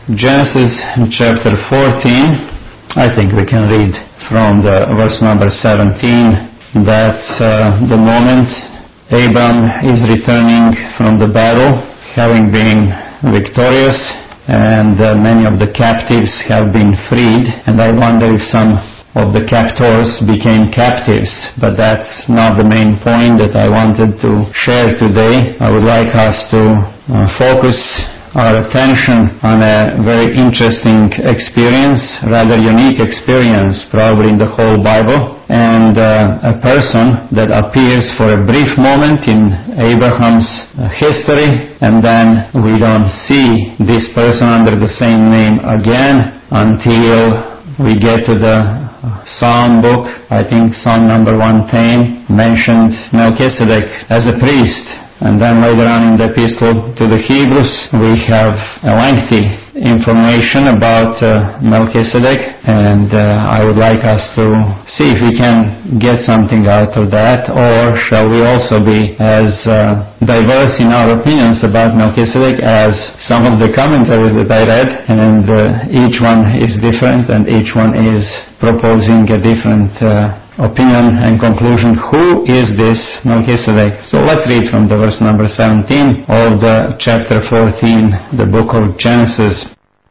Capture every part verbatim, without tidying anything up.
Genesis chapter fourteen. I think we can read from the verse number seventeen. That's uh, the moment Abram is returning from the battle, having been victorious, and uh, many of the captives have been freed. And I wonder if some of the captors became captives, but that's not the main point that I wanted to share today. I would like us to uh, focus our attention on a very interesting experience, rather unique experience probably in the whole Bible, and uh, a person that appears for a brief moment in Abraham's uh, history, and then we don't see this person under the same name again until we get to the Psalm book. I think Psalm number one ten mentioned Melchizedek as a priest. And then later on in the epistle to the Hebrews, we have a lengthy information about uh, Melchizedek, and uh, I would like us to see if we can get something out of that, or shall we also be as uh, diverse in our opinions about Melchizedek as some of the commentaries that I read, and uh, each one is different, and each one is proposing a different uh, opinion and conclusion. Who is this Melchizedek? So let's read from the verse number seventeen of the chapter fourteen, the book of Genesis.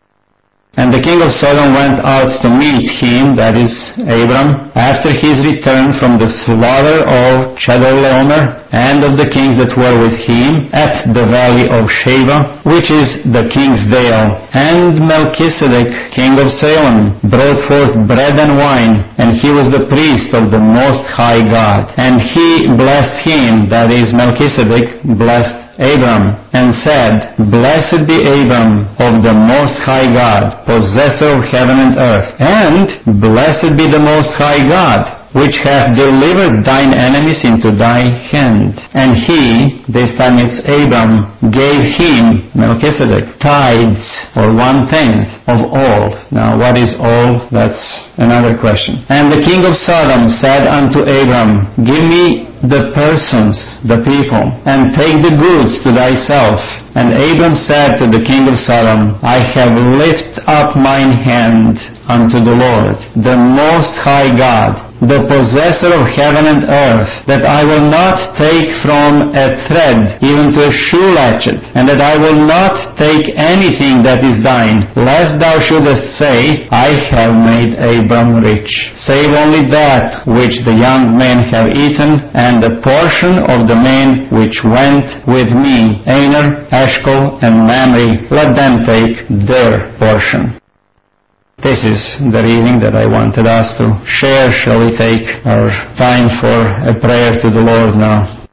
And the king of Sodom went out to meet him, that is Abram, after his return from the slaughter of Chedorlaomer and of the kings that were with him at the valley of Sheba, which is the king's dale. And Melchizedek, king of Salem, brought forth bread and wine, and he was the priest of the Most High God. And he blessed him, that is Melchizedek, blessed Abram, and said, Blessed be Abram of the Most High God, possessor of heaven and earth, and blessed be the Most High God, which hath delivered thine enemies into thy hand. And he, this time it's Abram, gave him, Melchizedek, tithes, or one-tenth of all. Now what is all? That's another question. And the king of Sodom said unto Abram, Give me the persons, the people, and take the goods to thyself. And Abram said to the king of Sodom, I have lifted up mine hand unto the Lord, the Most High God, the possessor of heaven and earth, that I will not take from a thread even to a shoe latchet, and that I will not take anything that is thine, lest thou shouldest say, I have made Abram rich, save only that which the young men have eaten, and the portion of the men which went with me, Aner, Eshcol, and Mamre, let them take their portion. This is the reading that I wanted us to share. Shall we take our time for a prayer to the Lord now?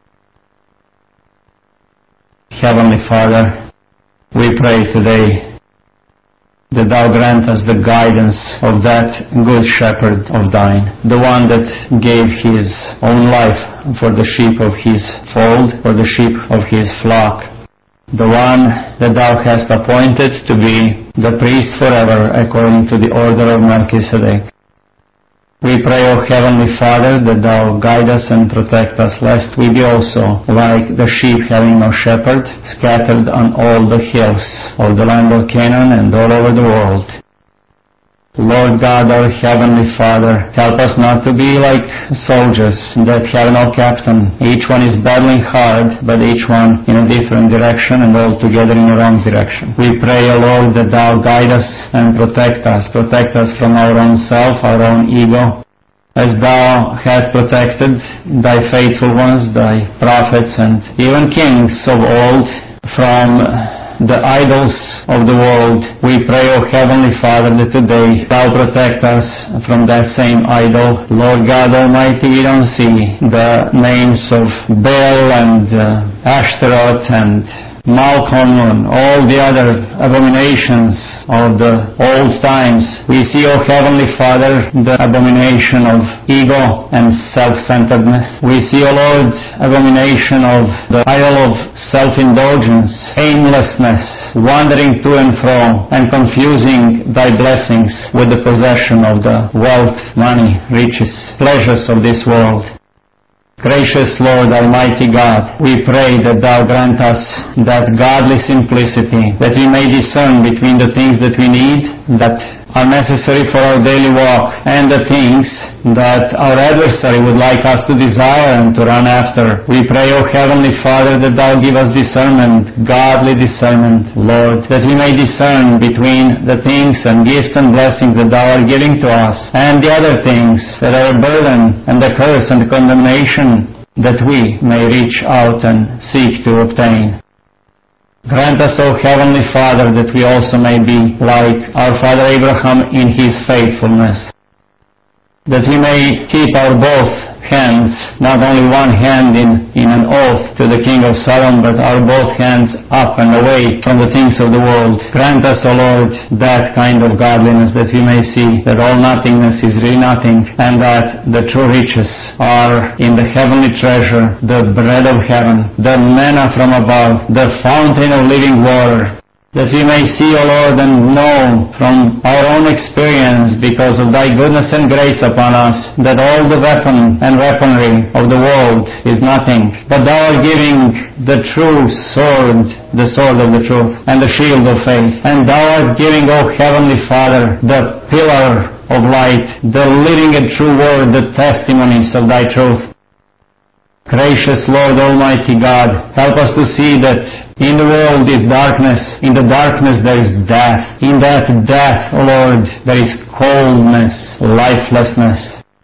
Heavenly Father, we pray today that Thou grant us the guidance of that good shepherd of Thine, the one that gave His own life for the sheep of His fold, for the sheep of His flock, the one that Thou hast appointed to be the priest forever according to the order of Melchizedek. We pray, O Heavenly Father, that Thou guide us and protect us, lest we be also like the sheep having no shepherd, scattered on all the hills of the land of Canaan and all over the world. Lord God, our Heavenly Father, help us not to be like soldiers that have no captain. Each one is battling hard, but each one in a different direction and all together in the wrong direction. We pray, O Lord, that Thou guide us and protect us. Protect us from our own self, our own ego, as Thou hast protected Thy faithful ones, Thy prophets, and even kings of old from the idols of the world. We pray, O Heavenly Father, that today Thou protect us from that same idol. Lord God Almighty, we don't see the names of Baal and uh, Ashtaroth and Malcolm and all the other abominations of the old times. We see, O Heavenly Father, the abomination of ego and self-centeredness. We see, O Lord, abomination of the idol of self-indulgence, aimlessness, wandering to and fro, and confusing Thy blessings with the possession of the wealth, money, riches, pleasures of this world. Gracious Lord, Almighty God, we pray that Thou grant us that godly simplicity, that we may discern between the things that we need, that are necessary for our daily walk, and the things that our adversary would like us to desire and to run after. We pray, O Heavenly Father, that Thou give us discernment, godly discernment, Lord, that we may discern between the things and gifts and blessings that Thou art giving to us, and the other things that are a burden and the curse and the condemnation that we may reach out and seek to obtain. Grant us, O Heavenly Father, that we also may be like our father Abraham in his faithfulness, that we may keep our both hands, not only one hand in, in an oath to the King of Sodom, but our both hands up and away from the things of the world. Grant us, O Lord, that kind of godliness, that we may see that all nothingness is really nothing, and that the true riches are in the heavenly treasure, the bread of heaven, the manna from above, the fountain of living water, that we may see, O Lord, and know from our own experience, because of Thy goodness and grace upon us, that all the weapon and weaponry of the world is nothing, but Thou art giving the true sword, the sword of the truth, and the shield of faith. And Thou art giving, O Heavenly Father, the pillar of light, the living and true word, the testimonies of Thy truth. Gracious Lord, Almighty God, help us to see that in the world is darkness, in the darkness there is death, in that death, O Lord, there is coldness, lifelessness.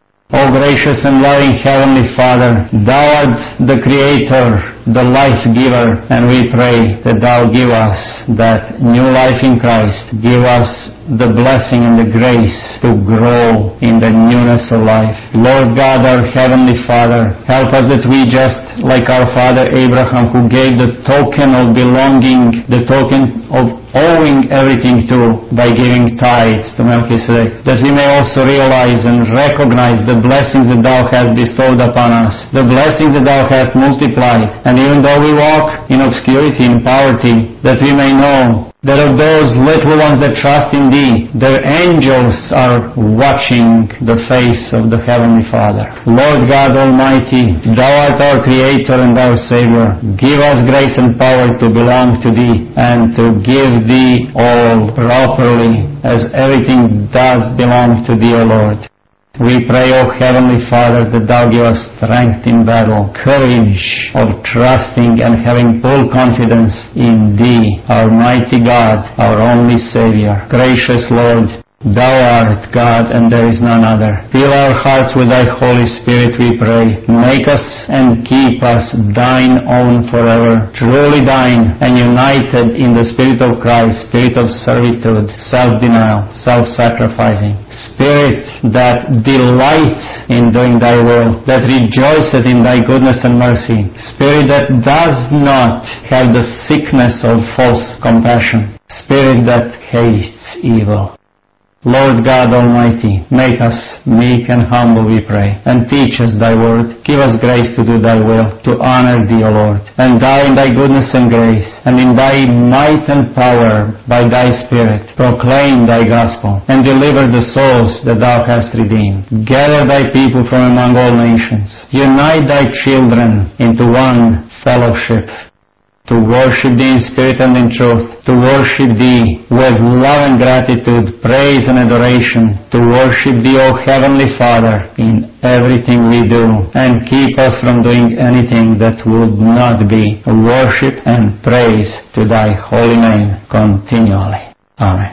O gracious and loving Heavenly Father, Thou art the Creator, the life giver, and we pray that Thou give us that new life in Christ. Give us the blessing and the grace to grow in the newness of life. Lord God, our Heavenly Father, help us that we just like our father Abraham, who gave the token of belonging, the token of owing everything to by giving tithes to Melchizedek, that we may also realize and recognize the blessings that Thou hast bestowed upon us, the blessings that Thou hast multiplied, and even though we walk in obscurity, in poverty, that we may know that of those little ones that trust in Thee, their angels are watching the face of the Heavenly Father. Lord God Almighty, Thou art our Creator and our Savior. Give us grace and power to belong to Thee and to give Thee all properly, as everything does belong to Thee, O Lord. We pray, O Heavenly Father, that Thou give us strength in battle, courage of trusting and having full confidence in Thee, our mighty God, our only Savior. Gracious Lord, Thou art God and there is none other. Fill our hearts with Thy Holy Spirit, we pray. Make us and keep us Thine own forever, truly Thine, and united in the Spirit of Christ, Spirit of servitude, self-denial, self-sacrificing, Spirit that delights in doing Thy will, that rejoiceth in Thy goodness and mercy, Spirit that does not have the sickness of false compassion, Spirit that hates evil. Lord God Almighty, make us meek and humble, we pray, and teach us Thy word. Give us grace to do Thy will, to honor Thee, O Lord. And Thou in Thy goodness and grace, and in Thy might and power, by Thy Spirit, proclaim Thy gospel, and deliver the souls that Thou hast redeemed. Gather Thy people from among all nations. Unite Thy children into one fellowship, to worship Thee in spirit and in truth, to worship Thee with love and gratitude, praise and adoration, to worship Thee, O Heavenly Father, in everything we do, and keep us from doing anything that would not be worship and praise to Thy holy name continually. Amen.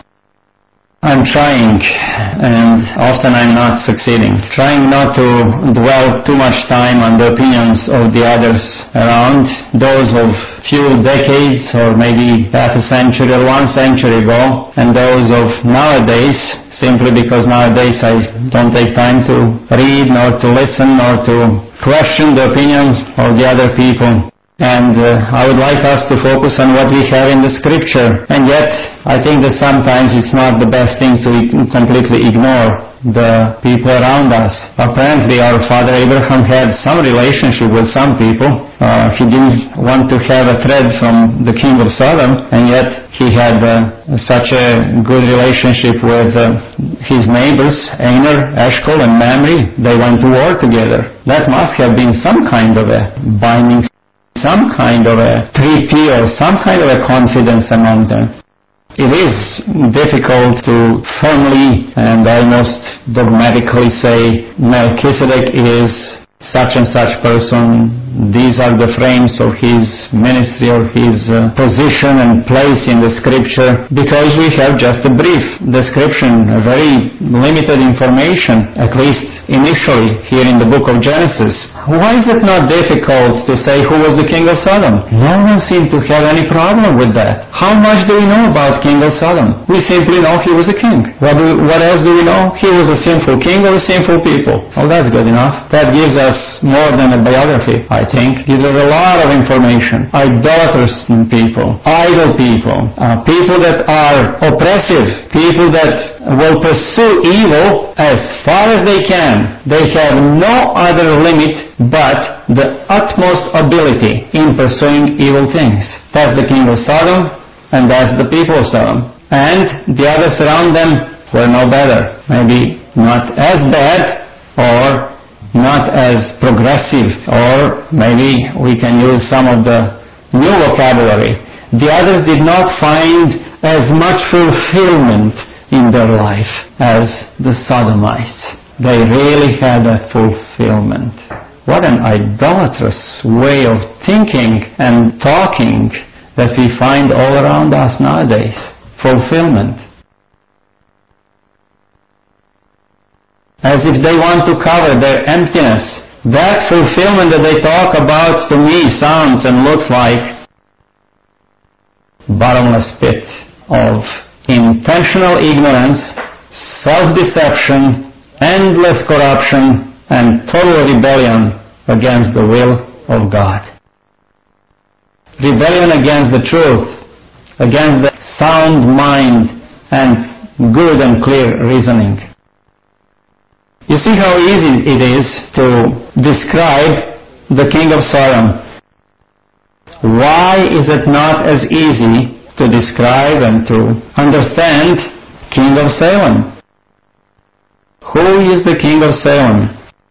I'm trying, and often I'm not succeeding, trying not to dwell too much time on the opinions of the others around, those of few decades or maybe half a century or one century ago, and those of nowadays, simply because nowadays I don't take time to read, nor to listen, nor to question the opinions of the other people. And uh, I would like us to focus on what we have in the Scripture. And yet, I think that sometimes it's not the best thing to completely ignore the people around us. Apparently our father Abraham had some relationship with some people. Uh, he didn't want to have a thread from the king of Sodom, and yet he had uh, such a good relationship with uh, his neighbors, Aner, Eshcol, and Mamre. They went to war together. That must have been some kind of a binding, some kind of a treaty, or some kind of a confidence among them. It is difficult to firmly and almost dogmatically say Melchizedek is such and such person, these are the frames of his ministry or his uh, position and place in the scripture, because we have just a brief description, a very limited information, at least initially here in the book of Genesis. Why is it not difficult to say who was the king of Sodom? No one seemed to have any problem with that. How much do we know about king of Sodom? We simply know he was a king. What, do, what else do we know? He was a sinful king of a sinful people. Well, that's good enough. That gives us more than a biography, I think. Gives us a lot of information. Idolatrous people, idle people, uh, people that are oppressive, people that will pursue evil as far as they can. They have no other limit but the utmost ability in pursuing evil things. That's the king of Sodom, and that's the people of Sodom. And the others around them were no better. Maybe not as bad, or not as progressive, or maybe we can use some of the new vocabulary. The others did not find as much fulfillment in their life as the Sodomites. They really had a fulfillment. What an idolatrous way of thinking and talking that we find all around us nowadays. Fulfillment. As if they want to cover their emptiness. That fulfillment that they talk about, to me, sounds and looks like bottomless pit of intentional ignorance, self-deception, endless corruption, and total rebellion against the will of God. Rebellion against the truth, against the sound mind and good and clear reasoning. You see how easy it is to describe the king of Sodom. Why is it not as easy to describe and to understand king of Salem? Who is the king of Salem?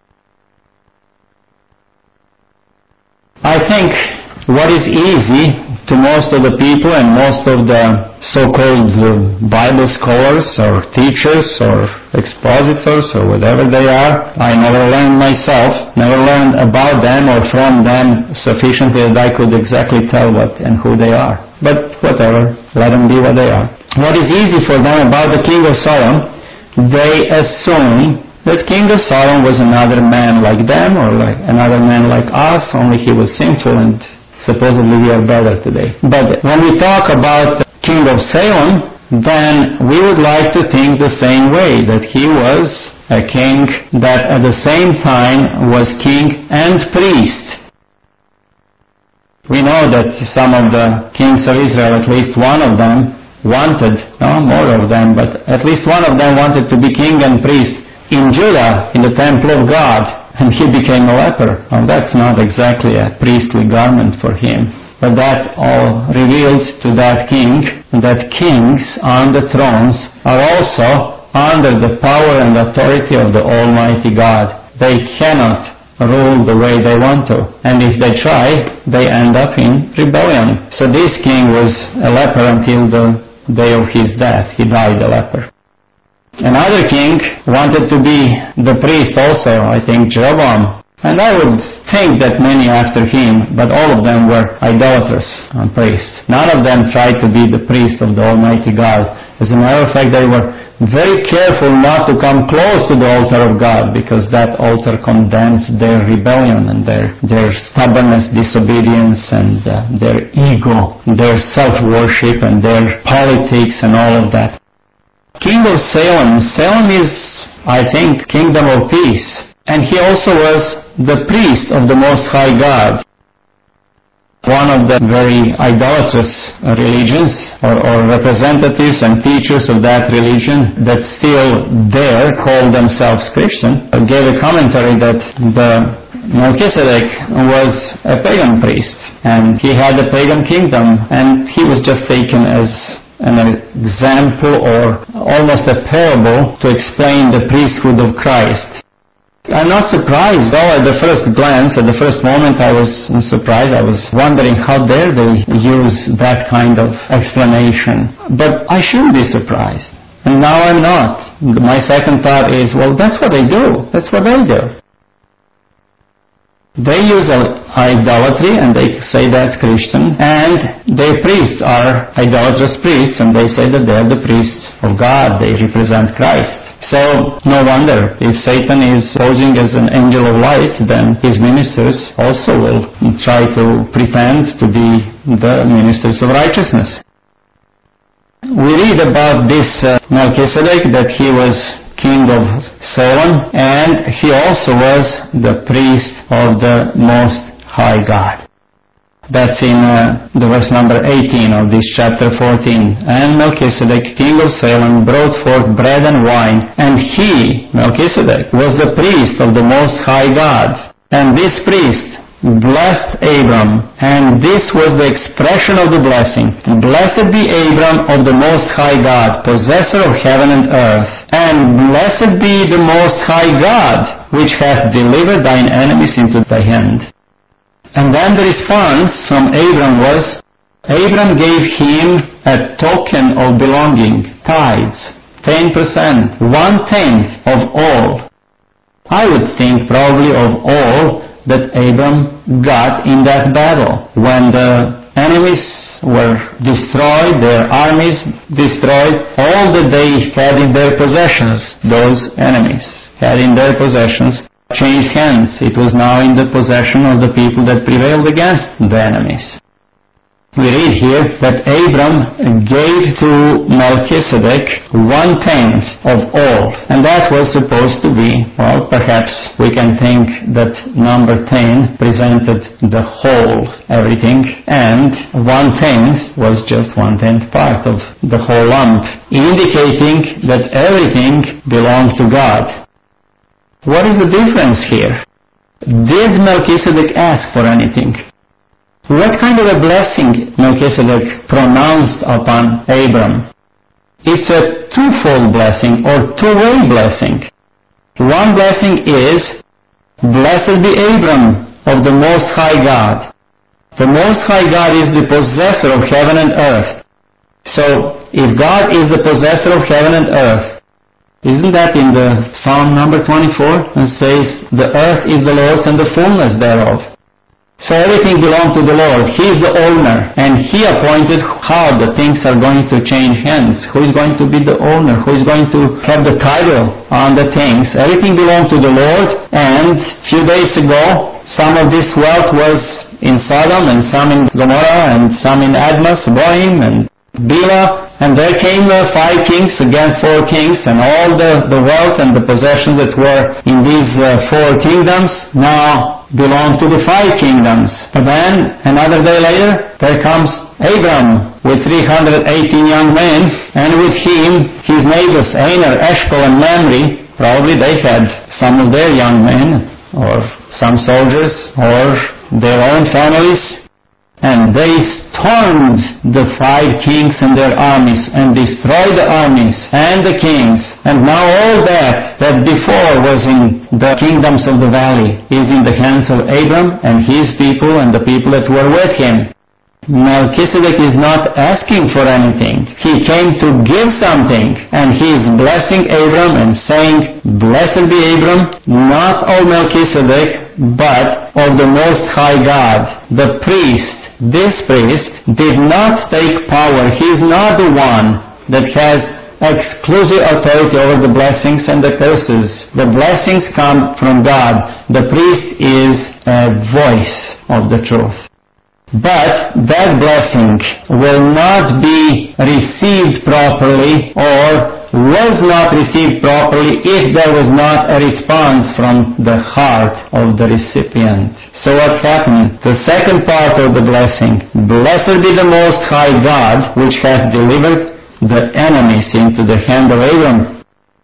I think what is easy to most of the people and most of the so-called Bible scholars or teachers or expositors or whatever they are, I never learned myself, never learned about them or from them sufficiently that I could exactly tell what and who they are. But whatever, let them be what they are. What is easy for them about the king of Sodom, they assume that king of Sodom was another man like them, or like another man like us, only he was sinful and supposedly we are better today. But when we talk about king of Salem, then we would like to think the same way, that he was a king that at the same time was king and priest. We know that some of the kings of Israel, at least one of them, wanted, no more of them, but at least one of them wanted to be king and priest in Judah, in the temple of God, and he became a leper. Well, that's not exactly a priestly garment for him. But that all reveals to that king that kings on the thrones are also under the power and authority of the Almighty God. They cannot rule the way they want to. And if they try, they end up in rebellion. So this king was a leper until the day of his death. He died a leper. Another king wanted to be the priest also, I think Jeroboam. And I would think that many after him, but all of them were idolatrous priests. None of them tried to be the priest of the Almighty God. As a matter of fact, they were very careful not to come close to the altar of God, because that altar condemned their rebellion and their, their stubbornness, disobedience, and uh, their ego, their self-worship, and their politics and all of that. King of Salem. Salem is, I think, kingdom of peace. And he also was the priest of the Most High God. one of the very idolatrous religions or, or representatives and teachers of that religion that still dare call themselves Christian gave a commentary that the Melchizedek was a pagan priest and he had a pagan kingdom, and he was just taken as an example or almost a parable to explain the priesthood of Christ. I'm not surprised, though at the first glance, at the first moment I was surprised. I was wondering how dare they use that kind of explanation. But I shouldn't be surprised. And now I'm not. My second thought is, well, that's what they do. That's what they do. They use idolatry and they say that's Christian, and their priests are idolatrous priests and they say that they're the priests of God. They represent Christ. So, no wonder, if Satan is posing as an angel of light, then his ministers also will try to pretend to be the ministers of righteousness. We read about this uh, Melchizedek that he was king of Salem, and he also was the priest of the Most High God. That's in uh, the verse number eighteen of this chapter fourteen. And Melchizedek, king of Salem, brought forth bread and wine, and he, Melchizedek, was the priest of the Most High God. And this priest blessed Abram, and this was the expression of the blessing. Blessed be Abram of the Most High God, possessor of heaven and earth, and blessed be the Most High God, which hath delivered thine enemies into thy hand. And then the response from Abram was, Abram gave him a token of belonging, tithes, ten percent, one-tenth of all. I would think probably of all that Abram got in that battle. When the enemies were destroyed, their armies destroyed, all that they had in their possessions, those enemies had in their possessions, changed hands. It was now in the possession of the people that prevailed against the enemies. We read here that Abram gave to Melchizedek one-tenth of all. And that was supposed to be, well, perhaps we can think that number ten presented the whole, everything, and one-tenth was just one-tenth part of the whole lump, indicating that everything belonged to God. What is the difference here? Did Melchizedek ask for anything? What kind of a blessing Melchizedek pronounced upon Abram? It's a twofold blessing or two-way blessing. One blessing is, blessed be Abram of the Most High God. The Most High God is the possessor of heaven and earth. So, if God is the possessor of heaven and earth, isn't that in the Psalm number twenty-four? It says, the earth is the Lord's and the fullness thereof. So everything belongs to the Lord. He is the owner, and He appointed how the things are going to change hands. Who is going to be the owner? Who is going to have the title on the things? Everything belongs to the Lord, and a few days ago, some of this wealth was in Sodom, and some in Gomorrah, and some in Admah, Seboim, and Bela, and there came uh, five kings against four kings, and all the, the wealth and the possessions that were in these uh, four kingdoms now belong to the five kingdoms. But then, another day later, there comes Abram with three hundred eighteen young men, and with him, his neighbors, Aner, Eshcol, and Mamre. Probably they had some of their young men, or some soldiers, or their own families. And they stormed the five kings and their armies, and destroyed the armies and the kings. And now all that that before was in the kingdoms of the valley is in the hands of Abram and his people and the people that were with him. Melchizedek is not asking for anything. He came to give something, and he is blessing Abram and saying, blessed be Abram, not of Melchizedek, but of the Most High God, the priest. This priest did not take power. He is not the one that has exclusive authority over the blessings and the curses. The blessings come from God. The priest is a voice of the truth. But that blessing will not be received properly or was not received properly if there was not a response from the heart of the recipient. So what happened? The second part of the blessing, blessed be the Most High God, which hath delivered the enemies into the hand of Abram.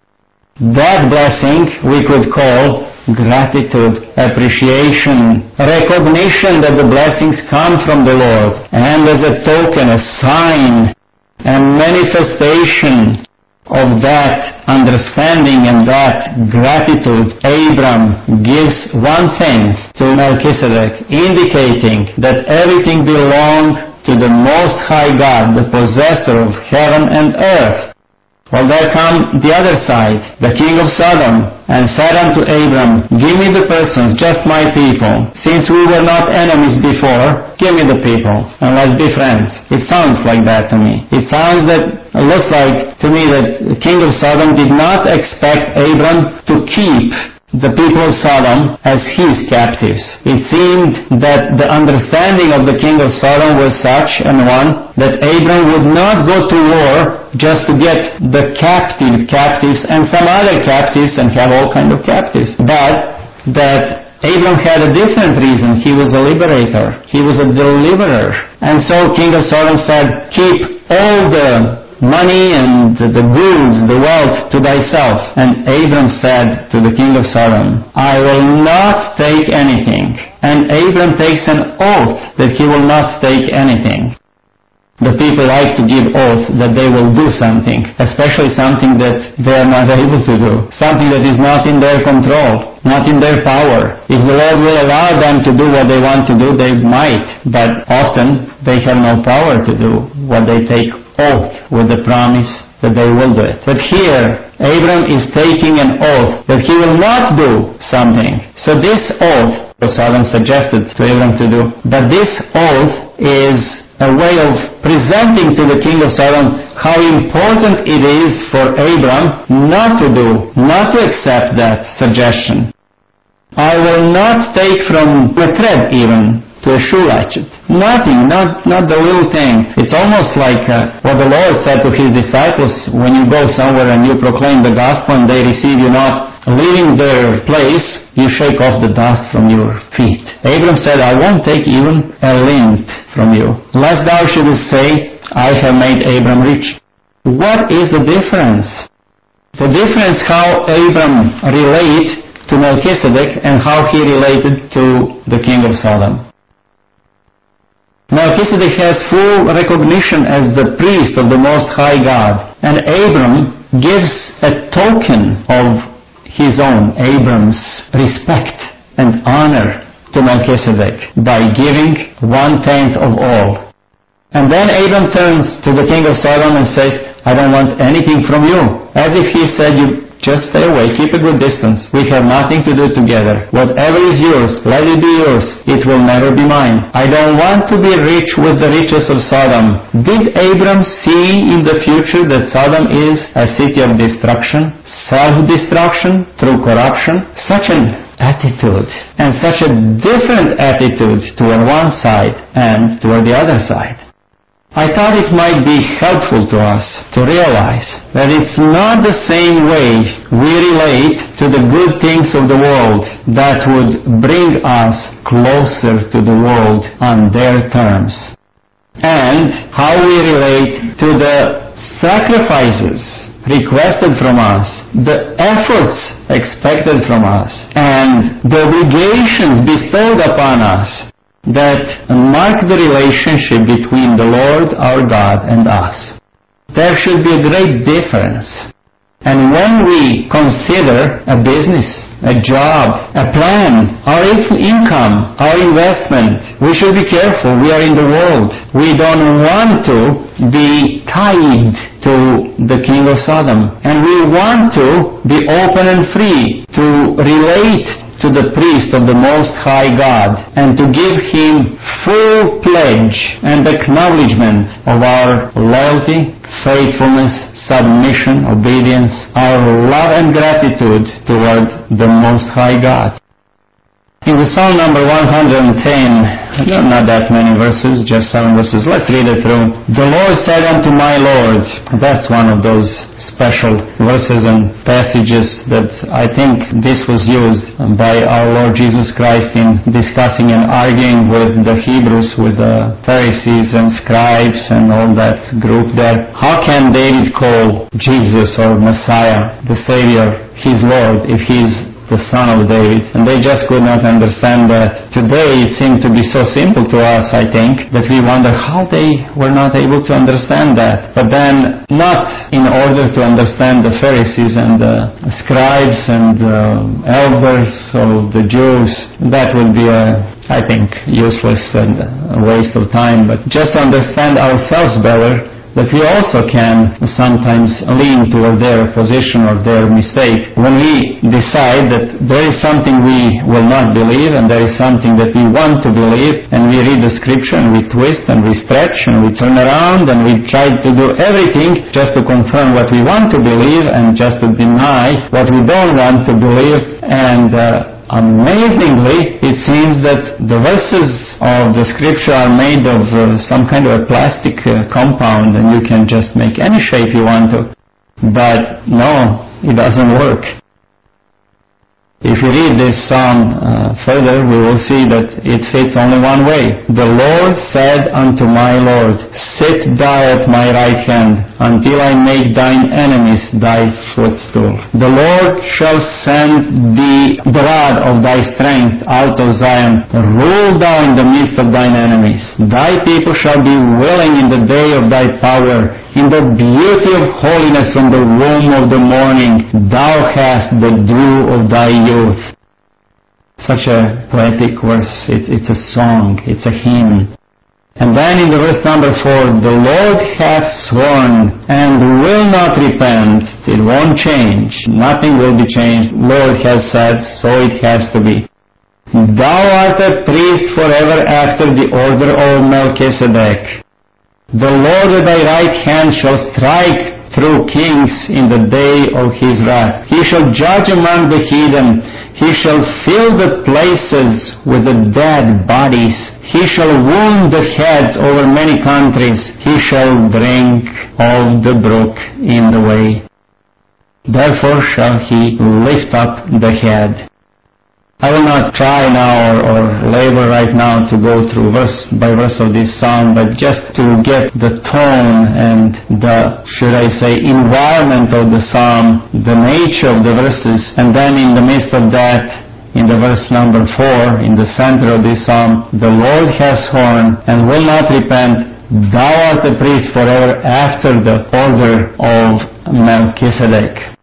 That blessing we could call gratitude, appreciation, recognition that the blessings come from the Lord, and as a token, a sign, a manifestation of that understanding and that gratitude, Abram gives one thing to Melchizedek, indicating that everything belonged to the Most High God, the possessor of heaven and earth. Well, there come the other side, the king of Sodom, and said unto Abram, give me the persons, just my people. Since we were not enemies before, give me the people, and let's be friends. It sounds like that to me. It sounds that, it looks like to me that the king of Sodom did not expect Abram to keep the people of Sodom as his captives. It seemed that the understanding of the king of Sodom was such and one that Abram would not go to war just to get the captive captives and some other captives and have all kinds of captives, but that Abram had a different reason. He was a liberator. He was a deliverer. And so king of Sodom said, keep all the money and the, the goods, the wealth to thyself. And Abram said to the king of Sodom, I will not take anything. And Abram takes an oath that he will not take anything. The people like to give oath that they will do something, especially something that they are not able to do, something that is not in their control, not in their power. If the Lord will allow them to do what they want to do, they might, but often they have no power to do what they take oath with the promise that they will do it. But here, Abram is taking an oath that he will not do something. So this oath, Sodom suggested to Abram to do, but this oath is a way of presenting to the king of Sodom how important it is for Abram not to do, not to accept that suggestion. I will not take from a thread even to a shoe latchet. Nothing, not, not the little thing. It's almost like uh, what the Lord said to his disciples when you go somewhere and you proclaim the gospel and they receive you not, leaving their place, you shake off the dust from your feet. Abram said, I won't take even a lint from you, lest thou shouldest say, I have made Abram rich. What is the difference? The difference how Abram related to Melchizedek and how he related to the king of Sodom. Melchizedek has full recognition as the priest of the Most High God, and Abram gives a token of his own, Abram's respect and honor to Melchizedek by giving one-tenth of all. And then Abram turns to the king of Sodom and says, I don't want anything from you. As if he said, you just stay away, keep a good distance. We have nothing to do together. Whatever is yours, let it be yours. It will never be mine. I don't want to be rich with the riches of Sodom. Did Abram see in the future that Sodom is a city of destruction, self-destruction through corruption? Such an attitude, and such a different attitude toward one side and toward the other side. I thought it might be helpful to us to realize that it's not the same way we relate to the good things of the world that would bring us closer to the world on their terms, and how we relate to the sacrifices requested from us, the efforts expected from us, and the obligations bestowed upon us that mark the relationship between the Lord our God and us. There should be a great difference. And when we consider a business, a job, a plan, our income, our investment, we should be careful. We are in the world. We don't want to be tied to the king of Sodom. And we want to be open and free to relate to the priest of the Most High God and to give him full pledge and acknowledgement of our loyalty, faithfulness, submission, obedience, our love and gratitude toward the Most High God. In the Psalm number one hundred ten, not that many verses, just seven verses. Let's read it through. The Lord said unto my Lord. That's one of those special verses and passages that I think this was used by our Lord Jesus Christ in discussing and arguing with the Hebrews, with the Pharisees and scribes and all that group there. How can David call Jesus or Messiah, the Savior, his Lord, if he's the son of David? And they just could not understand that. Today it seemed to be so simple to us, I think, that we wonder how they were not able to understand that. But then, not in order to understand the Pharisees and the scribes and the elders of the Jews, that would be a, I think, useless and a waste of time, but just to understand ourselves better, that we also can sometimes lean toward their position or their mistake. When we decide that there is something we will not believe and there is something that we want to believe, and we read the scripture and we twist and we stretch and we turn around and we try to do everything just to confirm what we want to believe and just to deny what we don't want to believe, and uh, amazingly, it seems that the verses of the scripture are made of uh, some kind of a plastic uh, compound, and you can just make any shape you want to. But no, it doesn't work. If you read this psalm uh, further, we will see that it fits only one way. The Lord said unto my Lord, sit thou at my right hand, until I make thine enemies thy footstool. The Lord shall send thee the rod of thy strength out of Zion. Rule thou in the midst of thine enemies. Thy people shall be willing in the day of thy power. In the beauty of holiness from the womb of the morning, thou hast the dew of thy youth. Such a poetic verse. It, it's a song. It's a hymn. And then in the verse number four, the Lord hath sworn and will not repent. It won't change. Nothing will be changed. Lord has said, so it has to be. Thou art a priest forever after the order of Melchizedek. The Lord at thy right hand shall strike through kings in the day of his wrath. He shall judge among the heathen. He shall fill the places with the dead bodies. He shall wound the heads over many countries. He shall drink of the brook in the way. Therefore shall he lift up the head. I will not try now or, or labor right now to go through verse by verse of this psalm, but just to get the tone and the, should I say, environment of the psalm, the nature of the verses, and then in the midst of that, in the verse number four, in the center of this psalm, the Lord has sworn and will not repent. Thou art a priest forever after the order of Melchizedek.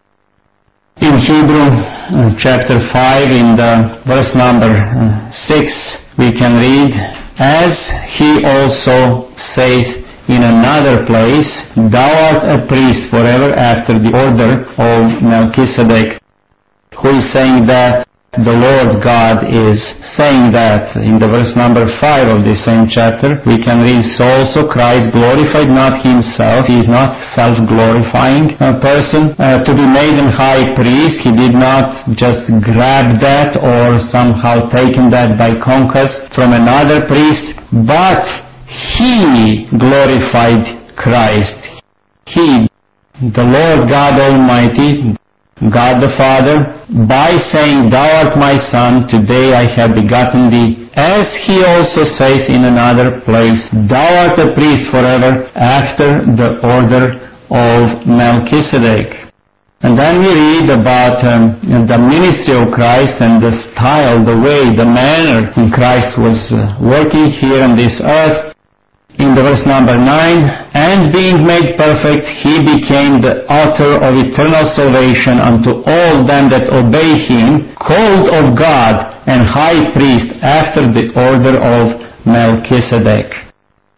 In Hebrew, uh, chapter five, in the verse number uh, six, we can read, as he also saith in another place, thou art a priest forever after the order of Melchizedek. Who is saying that? The Lord God is saying that. In the verse number five of this same chapter, we can read, so also Christ glorified not himself. He is not self-glorifying a person. Uh, to be made an high priest, he did not just grab that or somehow taken that by conquest from another priest, but he glorified Christ. He, the Lord God Almighty, God the Father, by saying, thou art my Son, today I have begotten thee, as he also says in another place, thou art a priest forever after the order of Melchizedek. And then we read about um, the ministry of Christ and the style, the way, the manner in Christ was uh, working here on this earth. In the verse number nine, and being made perfect, he became the author of eternal salvation unto all them that obey him, called of God, and high priest after the order of Melchizedek.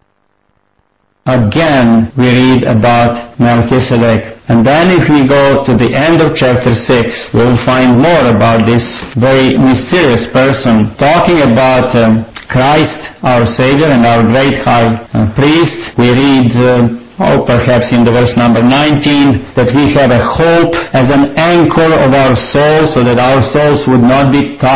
Again, we read about Melchizedek. And then if we go to the end of chapter six, we'll find more about this very mysterious person, talking about um, Christ, our Savior and our great high uh, priest. We read, uh, oh, perhaps in the verse number nineteen, that we have a hope as an anchor of our souls, so that our souls would not be tossed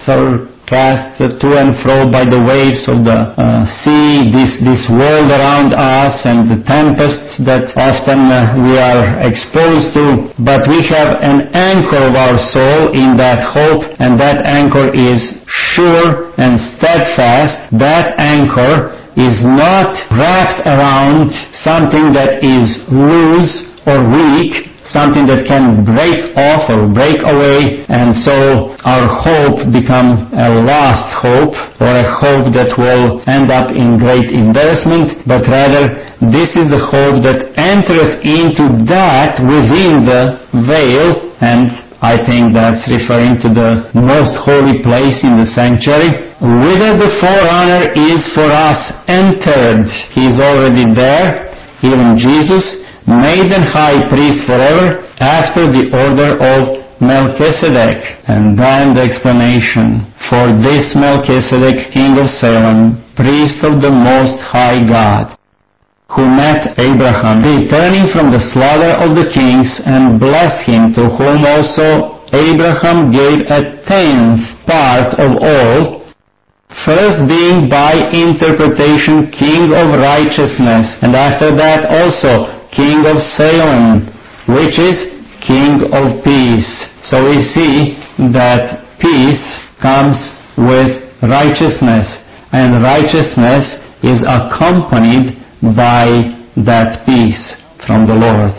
or cast to and fro by the waves of the uh, sea, this, this world around us and the tempests that often uh, we are exposed to. But we have an anchor of our soul in that hope, and that anchor is sure and steadfast. That anchor is not wrapped around something that is loose or weak, something that can break off or break away, and so our hope becomes a lost hope, or a hope that will end up in great embarrassment, but rather this is the hope that enters into that within the veil, and I think that's referring to the most holy place in the sanctuary, whither the forerunner is for us entered. He is already there, even Jesus, made an high priest forever after the order of Melchizedek. And then the explanation. For this Melchizedek, king of Salem, priest of the Most High God, who met Abraham, returning from the slaughter of the kings, and blessed him, to whom also Abraham gave a tenth part of all, first being by interpretation king of righteousness, and after that also king of Salem, which is king of peace. So we see that peace comes with righteousness, and righteousness is accompanied by that peace from the Lord.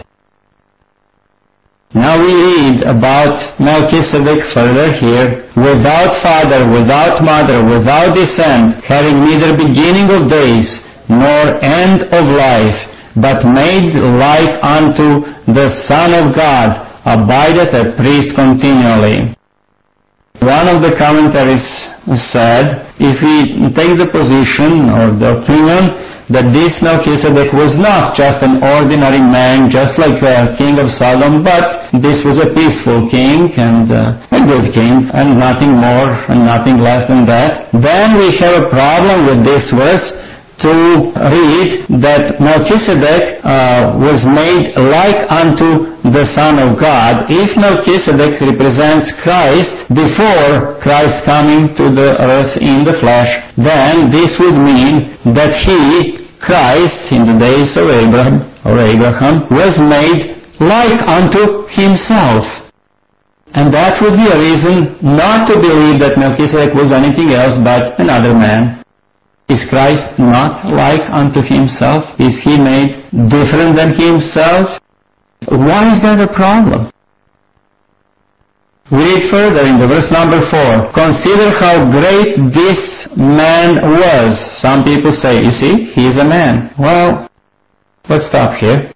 Now we read about Melchizedek further here, without father, without mother, without descent, having neither beginning of days nor end of life, but made like unto the Son of God, abideth a priest continually. One of the commentaries said, if we take the position or the opinion that this Melchizedek was not just an ordinary man, just like the king of Sodom, but this was a peaceful king and uh, a good king, and nothing more and nothing less than that, then we have a problem with this verse, to read that Melchizedek uh, was made like unto the Son of God. If Melchizedek represents Christ before Christ coming to the earth in the flesh, then this would mean that he, Christ, in the days of Abraham, or Abraham, was made like unto himself. And that would be a reason not to believe that Melchizedek was anything else but another man. Is Christ not like unto himself? Is he made different than himself? Why is that a problem? We read further in the verse number four. Consider how great this man was. Some people say, you see, he is a man. Well, let's stop here.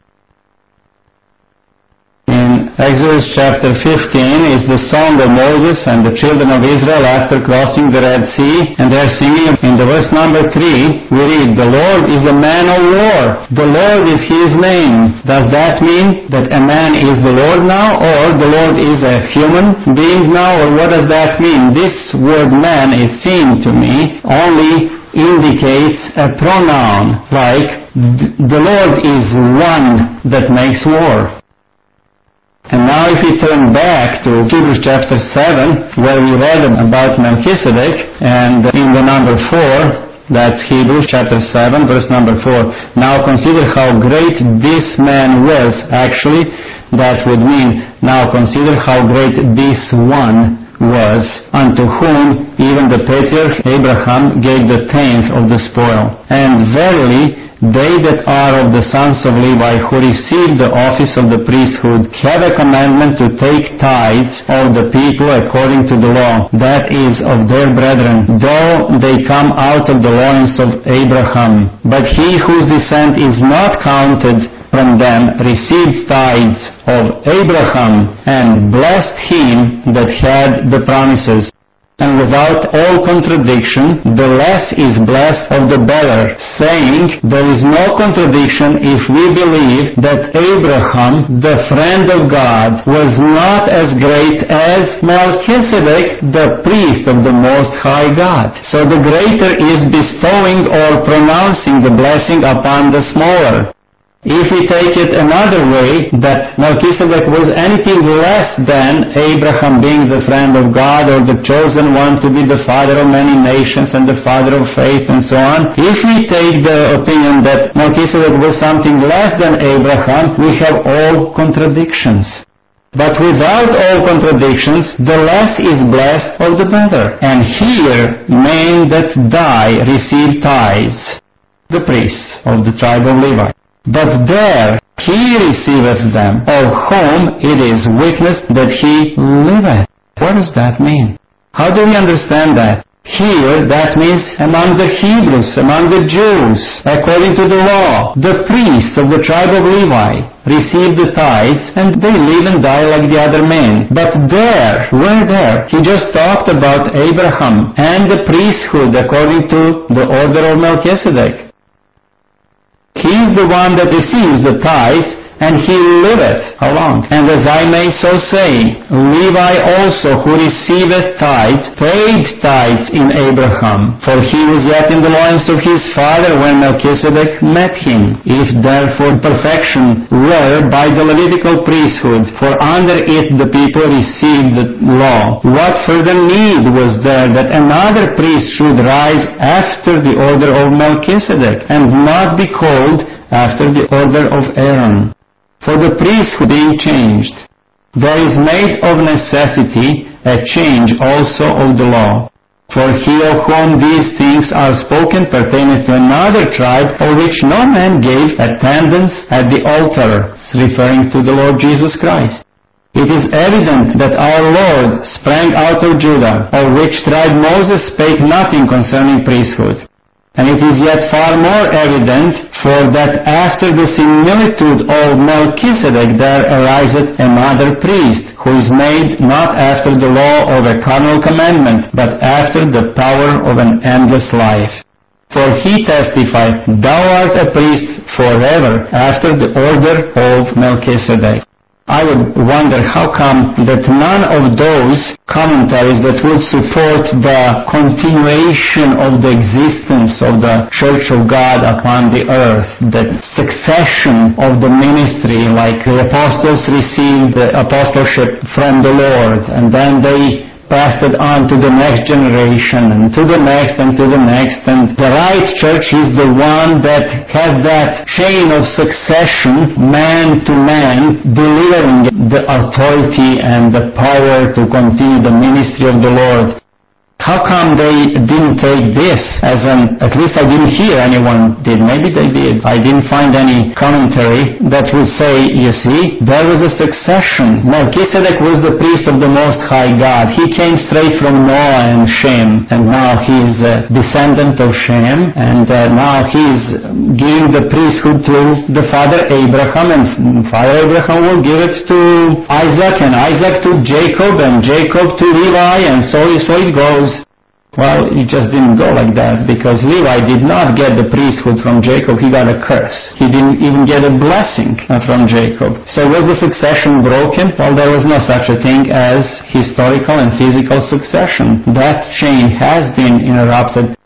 Exodus chapter fifteen is the song of Moses and the children of Israel after crossing the Red Sea, and they are singing. In the verse number three, we read, the Lord is a man of war. The Lord is his name. Does that mean that a man is the Lord now, or the Lord is a human being now, or what does that mean? This word man, it seemed to me, only indicates a pronoun, like the Lord is one that makes war. And now if we turn back to Hebrews chapter seven, where we read about Melchizedek, and in the number four, that's Hebrews chapter seven, verse number four. Now consider how great this man was. Actually, that would mean, now consider how great this one was, unto whom even the patriarch Abraham gave the tenth of the spoil. And verily, they that are of the sons of Levi, who receive the office of the priesthood, have a commandment to take tithes of the people according to the law, that is, of their brethren, though they come out of the loins of Abraham. But he whose descent is not counted from them received tithes of Abraham, and blessed him that had the promises. And without all contradiction, the less is blessed of the better, saying, there is no contradiction if we believe that Abraham, the friend of God, was not as great as Melchizedek, the priest of the Most High God. So the greater is bestowing or pronouncing the blessing upon the smaller. If we take it another way, that Melchizedek was anything less than Abraham being the friend of God or the chosen one to be the father of many nations and the father of faith and so on, if we take the opinion that Melchizedek was something less than Abraham, we have all contradictions. But without all contradictions, the less is blessed of the better. And here, men that die receive tithes, the priests of the tribe of Levi. But there he receiveth them, of whom it is witnessed that he liveth. What does that mean? How do we understand that? Here, that means among the Hebrews, among the Jews, according to the law, the priests of the tribe of Levi receive the tithes, and they live and die like the other men. But there, where there? He just talked about Abraham and the priesthood according to the order of Melchizedek. He is the one that receives the tithes, and he liveth. How long? And as I may so say, Levi also, who receiveth tithes, paid tithes in Abraham, for he was yet in the loins of his father when Melchizedek met him. If therefore perfection were by the Levitical priesthood, for under it the people received the law, what further need was there that another priest should rise after the order of Melchizedek, and not be called after the order of Aaron? For the priesthood being changed, there is made of necessity a change also of the law. For he of whom these things are spoken pertaineth to another tribe, of which no man gave attendance at the altar, referring to the Lord Jesus Christ. It is evident that our Lord sprang out of Judah, of which tribe Moses spake nothing concerning priesthood. And it is yet far more evident, for that after the similitude of Melchizedek there ariseth another priest, who is made not after the law of a carnal commandment, but after the power of an endless life. For he testified, Thou art a priest forever, after the order of Melchizedek. I would wonder how come that none of those commentaries that would support the continuation of the existence of the Church of God upon the earth, the succession of the ministry, like the apostles received the apostleship from the Lord, and then they passed it on to the next generation, and to the next, and to the next, and the right church is the one that has that chain of succession, man to man, delivering the authority and the power to continue the ministry of the Lord. How come they didn't take this as an, at least I didn't hear anyone did, maybe they did. I didn't find any commentary that would say, you see, there was a succession. Melchizedek was the priest of the Most High God. He came straight from Noah and Shem, and now he is a descendant of Shem, and uh, now he is giving the priesthood to the father Abraham, and father Abraham will give it to Isaac, and Isaac to Jacob, and Jacob to Levi, and so, so it goes. Well, it just didn't go like that, because Levi did not get the priesthood from Jacob, he got a curse. He didn't even get a blessing from Jacob. So was the succession broken? Well, there was no such a thing as historical and physical succession. That chain has been interrupted,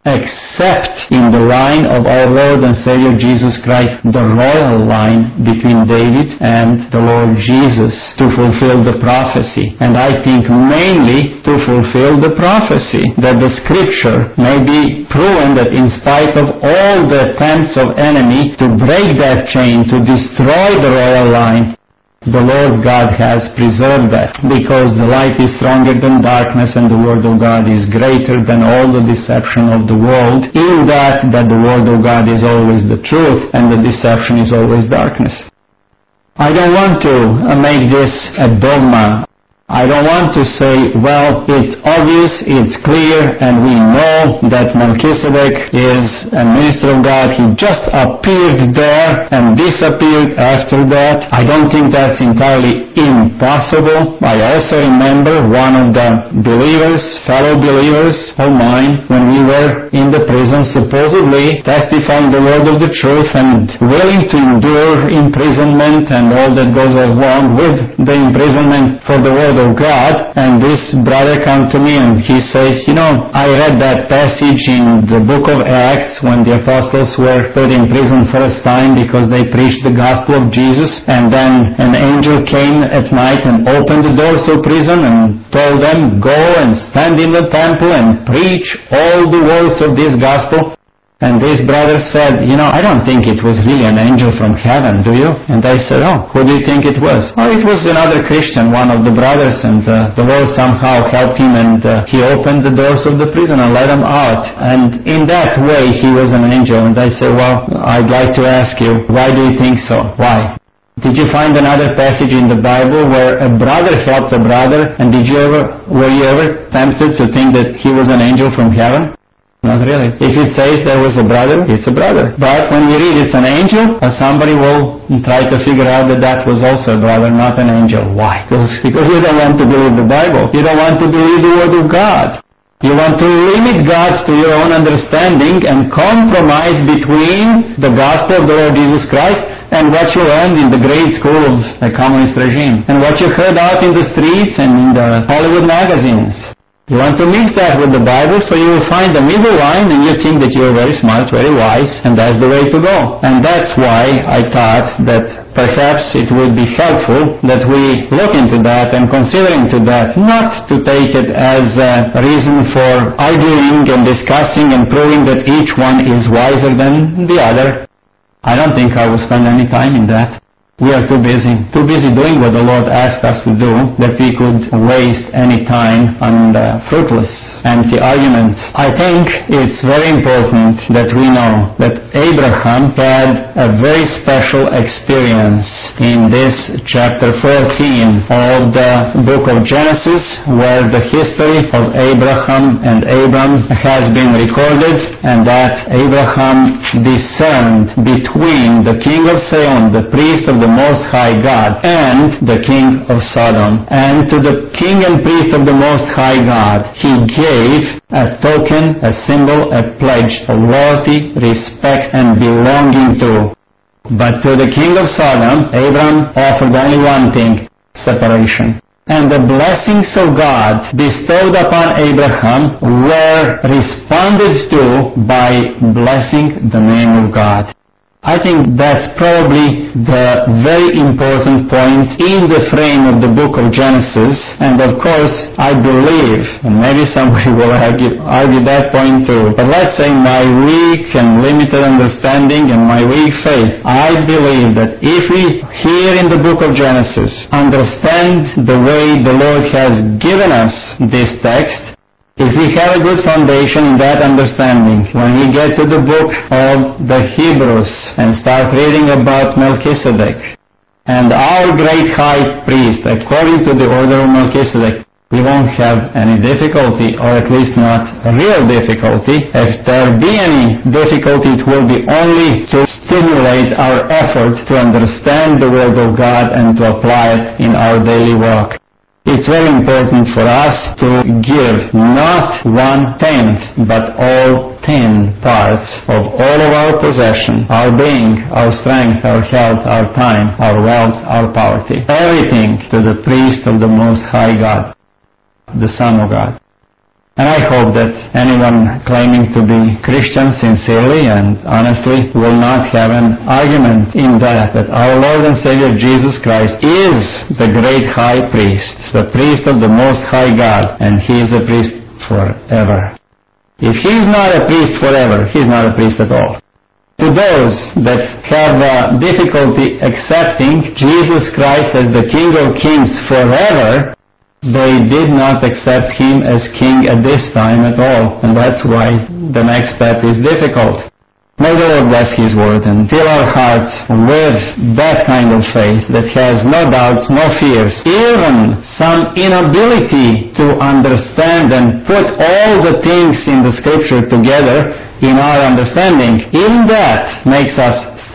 except in the line of our Lord and Savior Jesus Christ, the royal line between David and the Lord Jesus, to fulfill the prophecy. And I think mainly to fulfill the prophecy, that the Scripture may be proven that in spite of all the attempts of enemy to break that chain, to destroy the royal line, the Lord God has preserved that, because the light is stronger than darkness, and the Word of God is greater than all the deception of the world, in that that the Word of God is always the truth, and the deception is always darkness. I don't want to make this a dogma. I don't want to say, well, it's obvious, it's clear, and we know that Melchizedek is a minister of God. He just appeared there and disappeared after that. I don't think that's entirely impossible. I also remember one of the believers, fellow believers of mine, when we were in the prison, supposedly testifying the word of the truth and willing to endure imprisonment and all that goes along with the imprisonment for the word Word of God, and this brother come to me and he says, you know, I read that passage in the book of Acts when the apostles were put in prison first time because they preached the gospel of Jesus, and then an angel came at night and opened the doors of prison and told them, go and stand in the temple and preach all the words of this gospel. And this brother said, you know, I don't think it was really an angel from heaven, do you? And I said, oh, who do you think it was? Oh, it was another Christian, one of the brothers, and uh, the Lord somehow helped him, and uh, he opened the doors of the prison and let him out. And in that way, he was an angel. And I said, well, I'd like to ask you, why do you think so? Why? Did you find another passage in the Bible where a brother helped a brother, and did you ever, were you ever tempted to think that he was an angel from heaven? Not really. If it says there was a brother, it's a brother. But when you read it's an angel, somebody will try to figure out that that was also a brother, not an angel. Why? Because, because you don't want to believe the Bible. You don't want to believe the Word of God. You want to limit God to your own understanding and compromise between the gospel of the Lord Jesus Christ and what you learned in the grade school of the communist regime and what you heard out in the streets and in the Hollywood magazines. You want to mix that with the Bible, so you will find the middle line and you think that you are very smart, very wise, and that's the way to go. And that's why I thought that perhaps it would be helpful that we look into that and consider into that, not to take it as a reason for arguing and discussing and proving that each one is wiser than the other. I don't think I will spend any time in that. We are too busy, too busy doing what the Lord asked us to do, that we could waste any time on uh, fruitless, empty arguments. I think it's very important that we know that Abraham had a very special experience in this chapter fourteen of the book of Genesis, where the history of Abraham and Abram has been recorded, and that Abraham discerned between the king of Sodom, the priest of the Most High God, and the king of Sodom. And to the king and priest of the Most High God, he gave a token, a symbol, a pledge of loyalty, respect, and belonging to. But to the king of Sodom, Abram offered only one thing: separation. And the blessings of God bestowed upon Abraham were responded to by blessing the name of God. I think that's probably the very important point in the frame of the book of Genesis. And of course, I believe, and maybe somebody will argue, argue that point too, but let's say my weak and limited understanding and my weak faith, I believe that if we here in the book of Genesis understand the way the Lord has given us this text, if we have a good foundation in that understanding, when we get to the book of the Hebrews and start reading about Melchizedek and our great high priest, according to the order of Melchizedek, we won't have any difficulty, or at least not real difficulty. If there be any difficulty, it will be only to stimulate our effort to understand the Word of God and to apply it in our daily walk. It's very important for us to give not one-tenth, but all ten parts of all of our possession, our being, our strength, our health, our time, our wealth, our poverty, everything to the priest of the Most High God, the Son of God. And I hope that anyone claiming to be Christian sincerely and honestly will not have an argument in that, that our Lord and Savior Jesus Christ is the great high priest, the priest of the Most High God, and He is a priest forever. If He is not a priest forever, He is not a priest at all. To those that have uh, difficulty accepting Jesus Christ as the King of Kings forever, they did not accept Him as King at this time at all, and that's why the next step is difficult. May the Lord bless His Word and fill our hearts with that kind of faith that has no doubts, no fears, even some inability to understand and put all the things in the Scripture together in our understanding. Even that makes us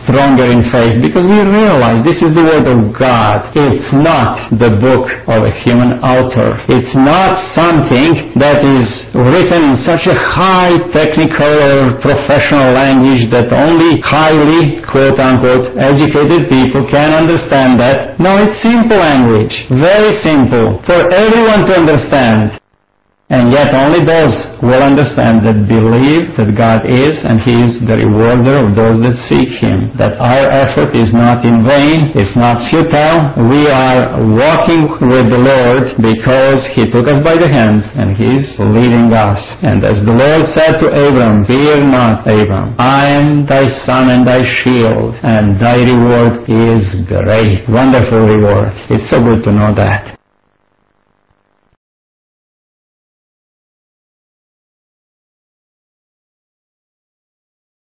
stronger in faith because we realize this is the Word of God. It's not the book of a human author. It's not something that is written in such a high technical or professional language that only highly, quote-unquote, educated people can understand that. No, it's simple language. Very simple. For everyone to understand. And yet only those will understand that believe that God is and He is the rewarder of those that seek Him. That our effort is not in vain, it's not futile. We are walking with the Lord because He took us by the hand and He is leading us. And as the Lord said to Abram, fear not, Abram, I am thy son and thy shield, and thy reward is great. Wonderful reward. It's so good to know that.